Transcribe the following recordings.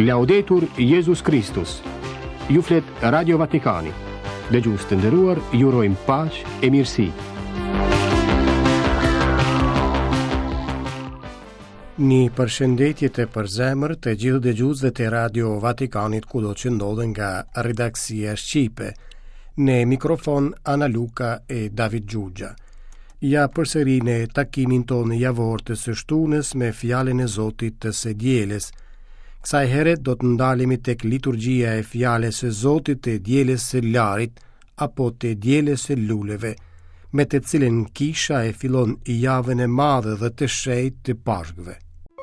Laudetur Jesus Christus. Ju flet Radio Vatikani. Dëgjues të nderuar, ju urojmë paqë e mirësi. Një përshëndetje të përzemër të gjithë dëgjuesve të Radio Vatikanit kudo që ndodhen nga redaksia shqipe. Në mikrofon Ana Luka e David Gjugja. Ja përsëri në takimin tonë javor të së shtunës me fjalën e Zotit të së dielës. Kësaj here do të ndalemi tek liturgjia e fjalës së Zotit të dielës së Larit apo të dielës së luleve, me të cilën kisha e fillon javën e madhe dhe të shenjtë të Pashkëve.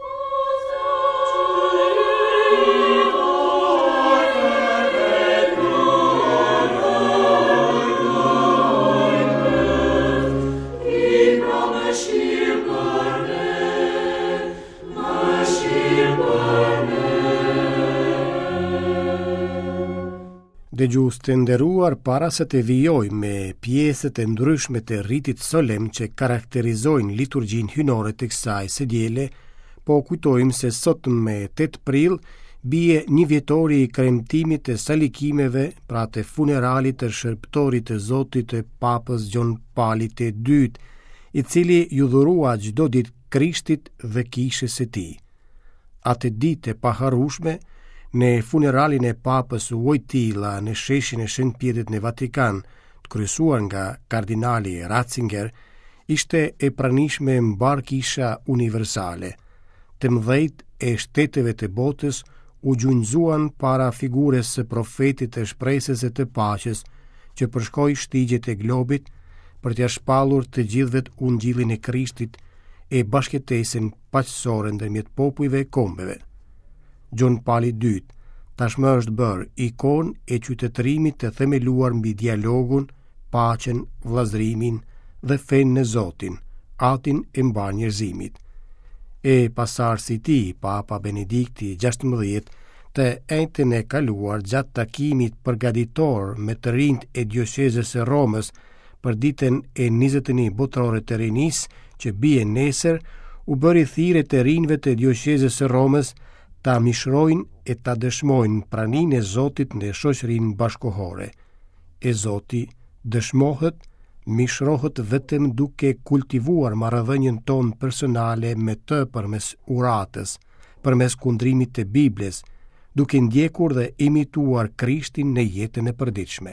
Dëgjues të nderuar, para se të vijoj me pjesët e ndryshme të rritit solemn që karakterizojnë liturgjinë hyjnore të kësaj së diele, po kujtojmë se sot me 8 prill bie një vjetori i kremtimit të salikimeve, pra të funeralit të shërptorit të Zotit të Papës Gjon Pali II, i cili ju dhurua çdo ditë Krishtit dhe kishës së tij. Atë ditë e paharrueshme, në funeralin e Papës Wojtyla në sheshin e Shëntpjetrit në Vatikan, të kryesuar nga kardinali Ratzinger, ishte e pranishme mbar kisha universale. Të mëdhejt e shteteve të botës u gjunjëzuan para figures së profetit të shpresës e të paqes, që përshkoi shtigjet e globit për t'ia shpallur të gjithëve ungjillin e Krishtit e bashkëtesën paqësore ndërmjet popujve e kombeve. Gjon Pali II tashmë është bërë ikon e qytetërimit të themeluar mbi dialogun, paqen, vllazërimin dhe fenë në Zotin, atin e mbar njerëzimit. E pasardhësi i tij, Papa Benedikti XVI, të enjtën e kaluar gjatë takimit përgatitor me të rinjt e diocezës së Romës për ditën e 21 botërore të rinisë që bie nesër, u bëri thirrje të rinjve të diocezës së Romës ta mishrojnë e ta dëshmojnë praninë e Zotit në shoqërinë bashkohore. E Zoti dëshmohet, mishrohet vetëm duke kultivuar marrëdhënien tonë personale me të përmes uratës, përmes kundrimit të Biblës, duke ndjekur dhe imituar Krishtin në jetën e përditshme.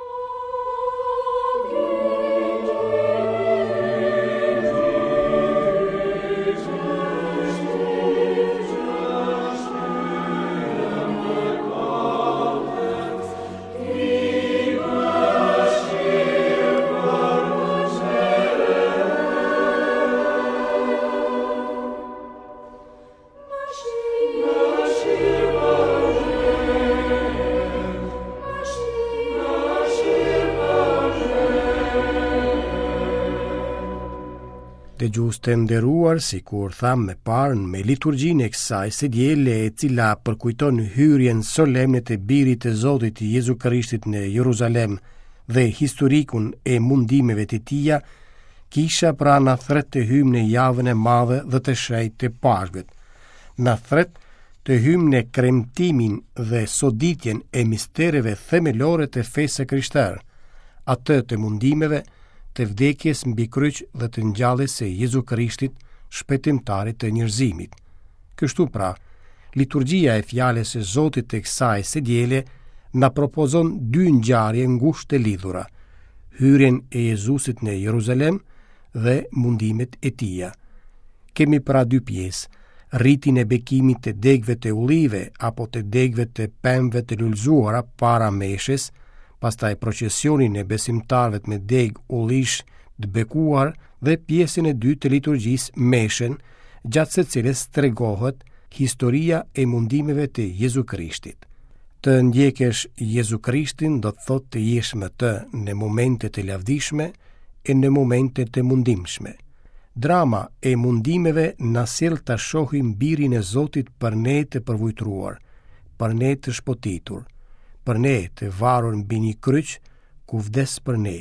Dëgjues të nderuar, sikur tham më parë, me liturgjinë e kësaj së diele, e cila përkujton hyrjen solemne të Birit të Zotit Jezu Krishtit në Jeruzalem dhe historikun e mundimeve të tija, kisha pra na thret të hyjmë në javën e madhe dhe të shenjtë të Pashkët. Na thret të hyjmë në kremtimin dhe soditjen e mistereve themelore të fesë së krishterë, atë të mundimeve, të vdekjes mbi kryq dhe të ngjalljes së Jezu Krishtit, shpëtimtarit të njerëzimit. Kështu pra, liturgjia e fjalës së Zotit të kësaj së diele na propozon 2 ngjarje ngushtë të lidhura: hyrjen e Jezusit në Jeruzalem dhe mundimet e tija. Kemi pra 2 pjesë: rritin e bekimit të degëve të ullive apo të degëve të pemëve të lulëzuara para meshës, pastaj procesionin e besimtarëve me degë ullish të bekuar dhe pjesën e 2 të liturgjisë, meshën, gjatë së cilës tregohet historia e mundimeve të Jezu Krishtit. Të ndjekesh Jezu Krishtin do të thotë të jesh me të në momentet e lavdishme e në momentet e mundimshme. Drama e mundimeve na sjell ta shohim birin e Zotit për ne të përvujtruar, për ne të shpotitur, për ne të varur mbi një kryq ku vdes për ne.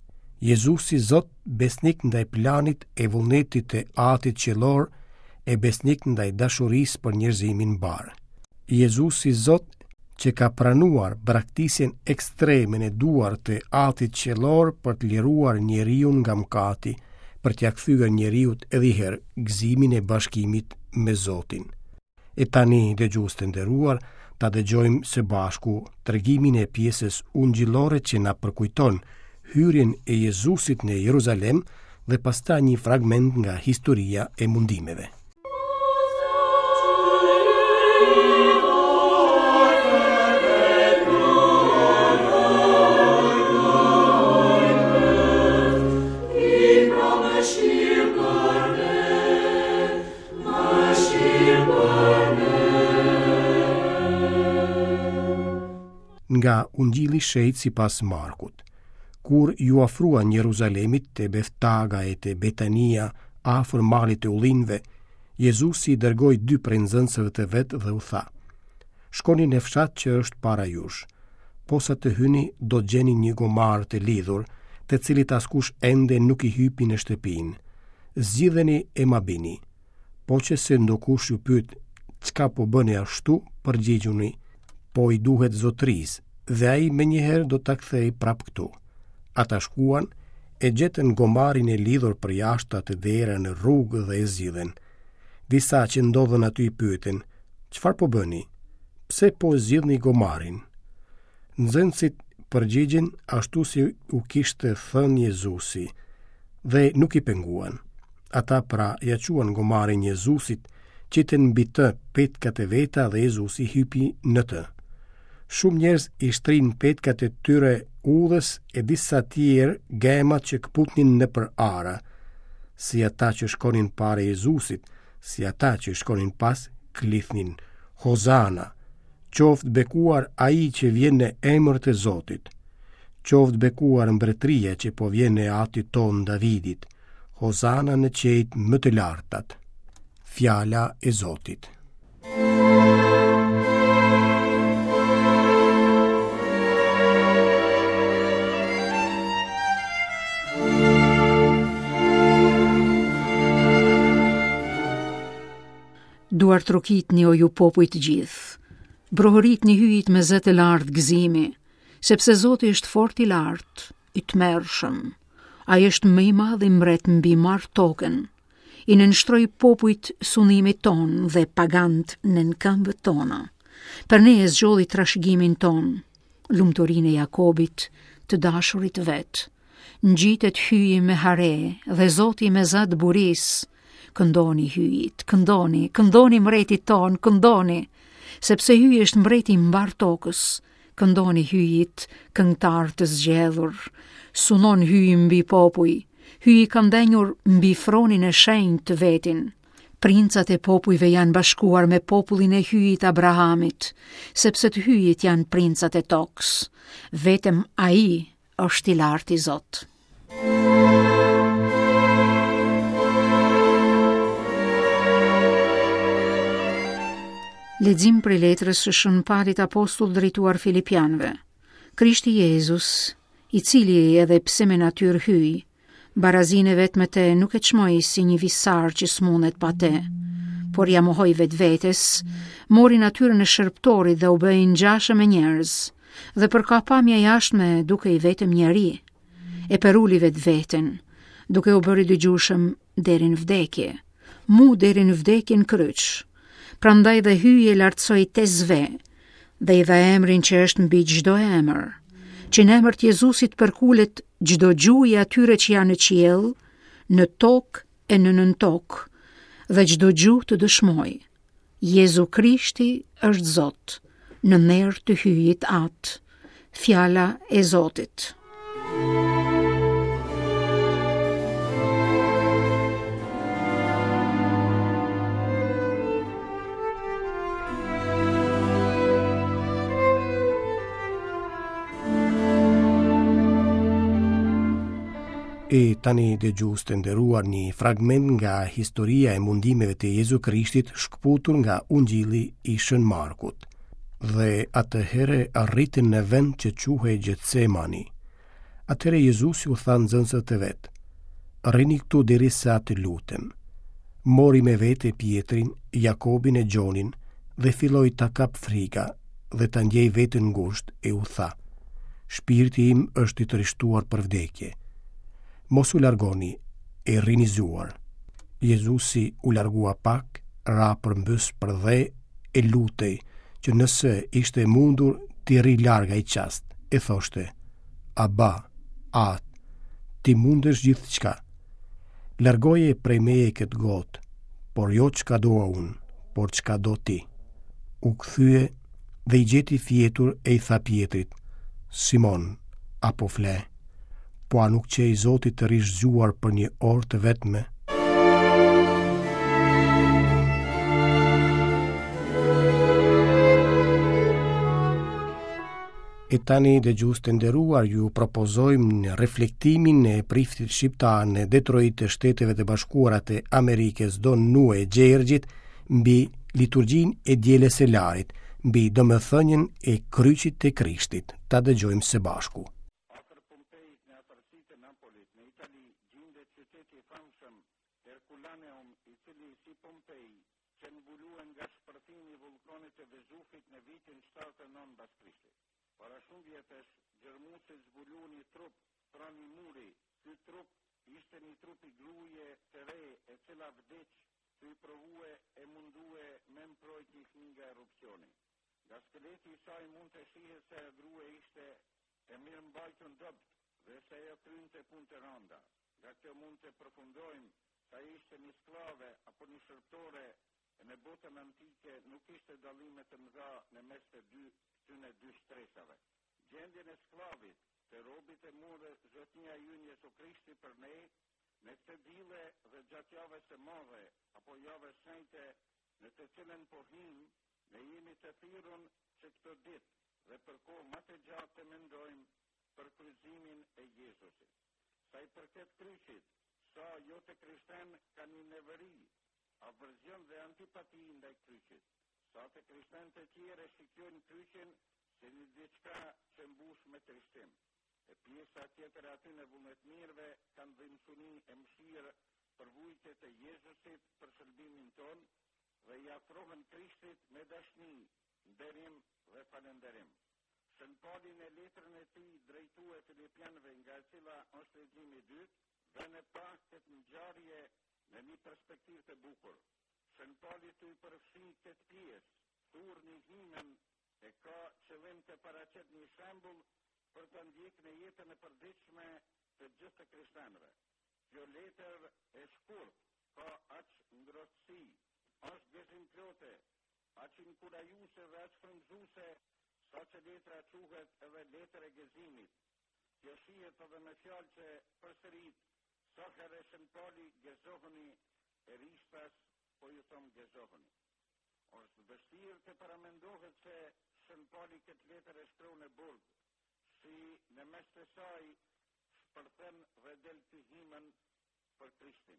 Jezusi Zot, besnik ndaj planit e vullnetit të Atit qiellor, e besnik ndaj dashurisë për njerëzimin mbar. Jezusi Zot që ka pranuar braktisjen ekstreme në duar të Atit qellor për të liruar njeriu nga mëkati, për t'ia kthyer njeriu edhe herë gëzimin e bashkimit me Zotin. E tani, dëgjues të nderuar, ta dëgjojmë së bashku tregimin e pjesës ungjillore që na përkujton hyrjen e Jezusit në Jeruzalem dhe pastaj një fragment nga historia e mundimeve. Nga Ungjilli i Shejtë sipas Markut. Kur ju afruan Jeruzalemit te Beftaga e te Betania afër malit të Ullinëve, Jezusi dërgoi 2 prej nxënësve të vet dhe u tha: "Shkoni në fshat që është para jush. Posa të hyni do të gjeni një gomar të lidhur, të cilit askush ende nuk i hypi në shtëpinë. Zgjidheni e ma bini. Po që se ndokush ju pyet çka po bëni ashtu, përgjigjuni: po i duhet zotërisë, dhe ai menjëherë do ta kthej prap këtu." Ata shkuan, e gjetën gomarin e lidhur për jashtë atë dera në rrugë dhe e zgjidhen. Disa që ndodhen aty i pyeten: "Çfarë po bëni? Pse po zgjidhni gomarin?" Nxënësit përgjigjen ashtu si u kishte thënë Jezusi dhe nuk i penguan. Ata pra ja quan gomarin Jezusit, qiten mbi të petkat e veta dhe Jezusi hypi në të. Shumë njerëz i shtrin petkat e tyre udhës e disa tjerë gemat që këputnin nëpër ara, si ata që shkonin para Jezusit, si ata që shkonin pas, klithnin: "Hozana, qoftë bekuar ai që vjen në emër të Zotit. Qoftë bekuar mbretëria që po vjen në Atit ton Davidit. Hozana në qejt më të lartat." Fjala e Zotit. Duar trokitni o ju popuj të gjithë, brohëritni hyjit me zë të lartë gëzimi, sepse Zoti është fort i lartë, i tmerrshëm. Ai është më i madh i mbret mbi marr tokën, i nënshtroi popujt sunimit ton dhe pagant në këmbët tona. Për ne e zgjolli trashëgimin ton, lumturinë e Jakobit, të dashurit vet. Ngjitet hyji me hare dhe Zoti me zat buris. Këndoni hyjit, këndoni, këndoni mbretit ton, këndoni, sepse hyji është mbreti mbar tokës. Këndoni hyjit, këngëtar të zgjedhur, sunon hyji mbi popuj, hyji ka ndenjur mbi fronin e shenjtë të vetin. Princat e popujve janë bashkuar me popullin e hyjit Abrahamit, sepse të hyjit janë princat e tokës. Vetëm ai është i lartë i Zot. Lexim prej letrës së Shënparit Apostull drejtuar Filipianëve. Krishti Jezus, i cili edhe pse me natyrë hyj, barazinë e vet me te nuk e çmoi si një visar që smunet pa te, por ja mohoi vetvetes, mori natyrën e shërptorit dhe u bëi ngjashëm me njerëz, dhe për kapamja jashtme duke i vetëm njeri, e peruli vetveten, duke u bërë dëgjueshëm deri në vdekje, mu deri në vdekjen kryq. Prandaj dhe hyje lartësoi te zve, dhe i dha emrin që është mbi çdo emër, që në emër të Jezusit përkulet çdo gjuhë e atyre që janë në qiell, në tokë e në nën tokë, dhe çdo gjuhë të dëshmojë: Jezu Krishti është Zot, në merr të hyjit atë. Fjala e Zotit. E tani dëgjues të nderuar, një fragment nga historia e mundimeve të Jezu Krishtit shkputur nga Ungjilli i Shën Markut. Dhe atëherë arritën në vend që quhej Getsemani. Atëherë Jezusi u tha nxënësve të vet: "Rrini këtu derisa të lutem." Mori me vete Pietrin, Jakobin e Gjonin dhe filloi ta kap frika dhe ta ndjej veten ngushtë e u tha: "Shpirti im është i trishtuar për vdekje. Mos u largoni, e rrini zuar." Jezusi u largua pak, ra përmbys për dhe e lutej që nëse ishte mundur t'i rri larg ai qast, e thoshte: "Aba, Atë, ti mundesh gjithçka. Largoje prej meje këtë gotë, por jo çka doa unë, por çka do ti." U kthye dhe i gjeti fjetur e i tha Pjetrit: "Simon, apo fle? Po a nuk qej Zoti të rish zgjuar për një orë të vetme?" E tani dëgjues të nderuar, ju propozojmë në reflektimin e priftit shqiptar në Detroit të Shteteve të Bashkuara të Amerikës Don Nue Gjergjit mbi liturgjinë e dielës së larit, mbi domethënien e kryqit të Krishtit. Ta dëgjojmë së bashku. Afër Pompejit në afërsitë e Napolit, në Itali, gjendet qyteti i famshëm Herculaneum, i cili si Pompej qëmbuluan nga shpërthimi i vullkanit të Vezufit në vitin 79 pas Krishtit. Para shumë vjetësh, gjermusit zbuluan një trup pranë një muri. Ky trup ishte një trup i gruje të re, e cila vdeq, të i provue e mundue me mprojt një fëmijë nga erupcioni. Nga skeleti i saj mund të shihet se grua ishte e mirë mbajtur në dopt dhe se ajo krynte punë të rënda. Nga kjo mund të përfundojmë se ai ishte një sklave apo një shërptore. Në botën antike nuk ishte dallime të mëdha në mes të këtyre dy shtresave. Gjendjen e sklavit, të robit e morë zotnia ynë Jesu Krishti për ne, në këtë dile dhe gjatë javës së madhe apo javës shenjte në të cilën po him, ne jemi të thirrur që këtë ditë dhe për kohë më të gjatë të mendojmë për kryqëzimin e Jezusit. Sa i përket kryqit, sa jo të krishterë kanë një neveri, averzion dhe antipati ndaj kryqit. Sa të krishterë të tjerë shikojnë kryqin si një diçka që mbush me trishtim. E pjesa tjetër aty në vullnetmirëve kanë dhimbsuni e mëshirë për vujtjet e Jezusit për shërbimin ton dhe i afrohen Krishtit me dashni, nderim dhe falënderim. Shën Pauli në letrën e tij drejtuar Filipianëve, nga e cila është leximi i dytë, vënë pa këtë ngjarje në një perspektivë të bukur. Shën Pauli të i përfshi këtë pjesë, thurr një himën e ka qëllim të paraqet një shembull për të ndjekë në jetën e përditshme të gjithë të krishterëve. Kjo letër e shkurt ka aq ngrohtësi, është gëzimplotëe, aq inkurajuese dhe aq frymëzuese, sa që letra quhet edhe letër e gëzimit. Kjo shihet edhe me fjalë që përsërit: sa herë Shën Pauli gëzohuni, e rishtas po ju thom gëzohuni. Është vështirë të paramendohet se Shën Pauli këtë letër e shkreu në burg, si në mes të saj shpërthen dhe del të himën për Krishtin.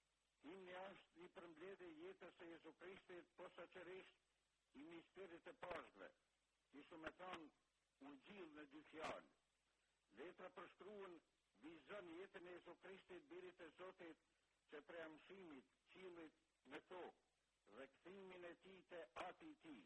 Himni është një përmbledhje e jetës së Jezu Krishtit, posaçërisht i misterit të Pashkve. Kishu me thonë, unë gjillë në dy fjalë. Letra përshkruan vizon jetën e Jezu Krishtit, birit të Zotit, që prej amshimit, qiellit në tokë dhe kthimin e tij te Ati i tij,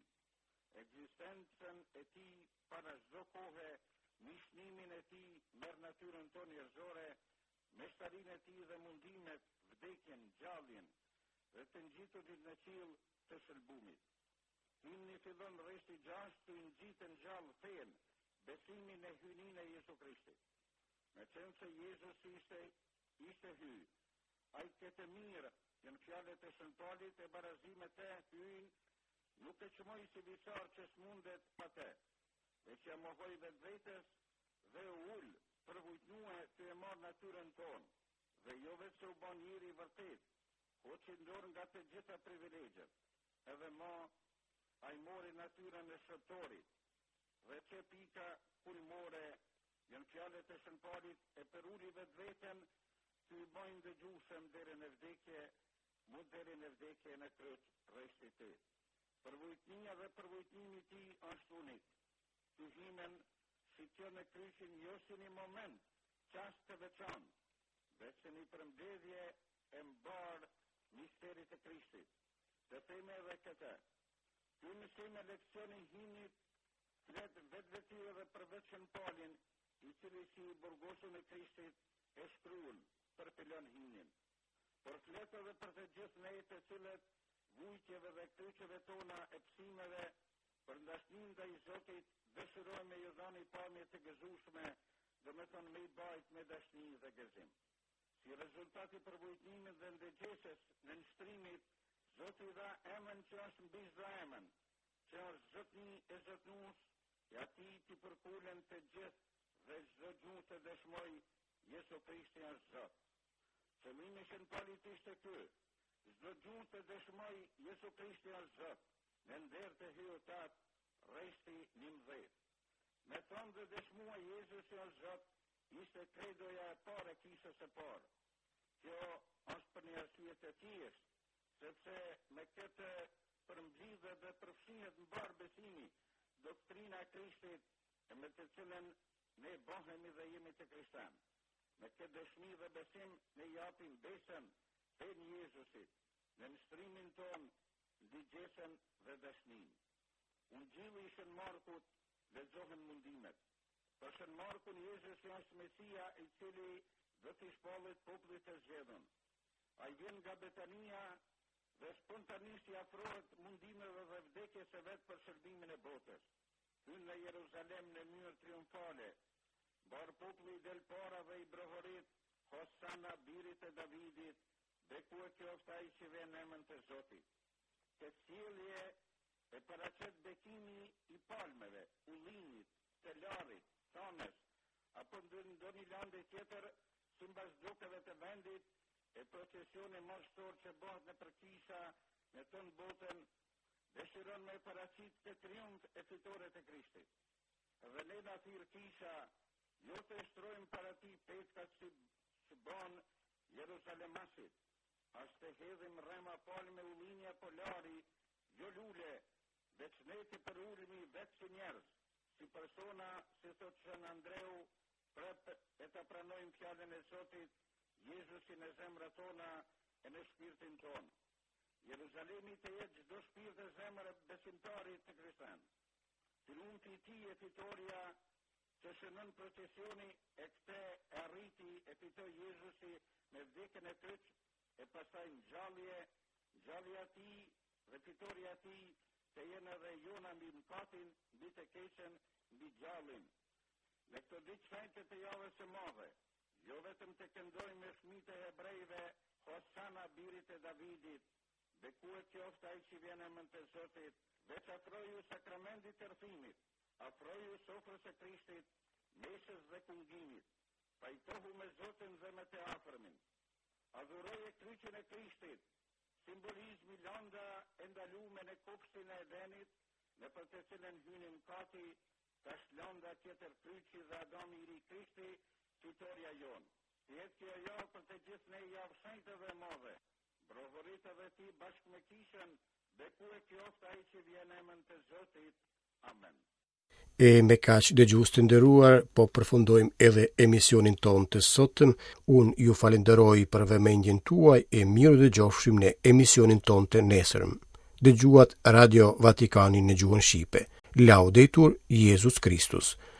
ekzistencën e tij para çdo kohe, mishnimin e tij merr natyrën tonë njerëzore, meshtarinë e tij dhe mundimet, vdekjen, gjalljen dhe të ngjiturit në qiell të shëlbumit. Himni fillon rreshti 6 të ngjitën gjallë fen, besimin e hyjninë e Jezu Krishtit. Me qenë se Jezus ishte hy, ai këtë mirë, janë fjalët e Shën Paulit e barazimet e hyjnë, nuk e qmoj si visar që s'mundet pa te, dhe që mohoj vetvetes dhe ull përvujtnue të e marë natyrën tonë, dhe jo vetë se u ban njëri i vërtet, po që ndorë nga të gjitha privilegjet, edhe ma a i mori natyrën e shëptorit, dhe që pika kulmore janë fjalët e Shën Paulit e përulli vetveten të i bajnë dëgjueshëm deri në vdekje, mu deri në vdekje në kryq rreshti i tij. Përvujtnia dhe përvujtnimi i tij është unik. Të himen si kjo në kryqin jo si një moment, qast të veçantë, veç si një përmbledhje e mbarë misterit të Krishtit. Të theme edhe këtë, Ky mësim e leksioni hinit flet vetvetive për veçën Paulin, i cili si burgosun e Krishtit e shkruan për pilon hinin. Por flet edhe për të gjithë ne të cilët vujtjeve dhe kryqeve tona e psimeve për ndashnin ndaj Zotit dëshirojmë ju dhani pamje të gëzueshme, domethënë me i bajt me dashni dhe gëzim. Si rezultati për vujtnimin dhe ndëgjesës në nështrimit, Zoti dha emën që është mbi çdo emën, që është Zotni e Zotnues, e atij që përkulen të gjithë dhe çdo gjuhë të dëshmoj Jesu Krishti është Zot. Qëllimi që në Paulit ishte ky, çdo gjuhë të dëshmoj Jesu Krishti është Zot, në nder të hyrtat rreshti 11. Me thonë dhe dëshmua Jezus është Zot, ishte kredoja e parë e kishës së parë. Kjo është për një arsye të thjeshtë, sepse me këtë përmblidhe dhe përfshihet në barë besimi doktrina e Krishtit e me të cilën ne bëhemi dhe jemi të krishterë. Me këtë dëshmi dhe besim ne japim besën fen Jezusit, në nështrimin ton, ndëgjesën dhe dashnin. Ungjilli i Shën Markut lexohen mundimet. Për Shën Markun Jezusi është Mesia i cili do t'i shpallit popullit të zgjedhur. Ai vjen nga Betania dhe spontanisht i afrohet mundimeve dhe vdekjes së vet për shërbimin e botës. Hyn në Jeruzalem në mënyrë triumfale, bar populli del para dhe i brohorit, Hosana birit e Davidit, bekuar qoftë ai që vjen në emrin të Zotit. Të sjellje e paraqet bekimi i palmeve, ullinit, të larit, thonës, apo ndonjë lande tjetër, simbas dukeve të vendit, e procesioni marshtor që bëhet në përkisha në tonë botën, dëshiron me paraqit të triumf e fitore të Krishtit. Dhe ne na thirr kisha, jo të shtrojmë para ti petkat që bën Jeruzalemasit, as të hedhim rrema palme ullinja polari, jo lule, veç ne të përulmi vetë si njerëz, si persona, si thot Shën Andreu, e të pranojmë fjalën e Zotit, Jezusin e zemrat tona e në shpirtin ton. Jeruzalemi të jetë çdo shpirt e zemër besimtarit të krishterë. Triumfi i tij e fitoria që shënon procesioni e këtë e arriti e fitoi Jezusi me vdekjen e kryq e pastaj ngjalja e tij dhe fitoria e tij të jenë edhe jona mbi mëkatin, mbi të keqen, mbi gjallin. Në këtë ditë shenjtë të javës së madhe, jo vetëm të këndojmë me fëmijët e hebrejve, Hosana birit e Davidit, bekuar qoftë ai që vjen në emrin të Zotit, veç afroju sakramentit të rrthimit, afroju sofrës së Krishtit, mesës dhe kungimit, pajtohu me Zotin dhe me të afërmin. Adhuroje kryqin e Krishtit, simbolizmi landa e ndalume në kopshtin e Edenit, në për të cilën hynin kati, tash landa tjetër kryqi dhe Adami i ri Krishti, fitoria jonë. Si jetë kjo jo për të gjithë ne javë shenjtë dhe madhe, brohorit edhe ti bashkë me kishën, bekuar qoftë ai që vjen në emrin të Zotit. Amen. E me kaq dëgjues të nderuar, po përfundojmë edhe emisionin ton të sotëm. Unë ju falenderoj për vëmendjen tuaj e mirë dëgjofshim në emisionin ton të nesërm. Dëgjuat Radio Vatikani në gjuhën shqipe. Laudetur Jesus Christus.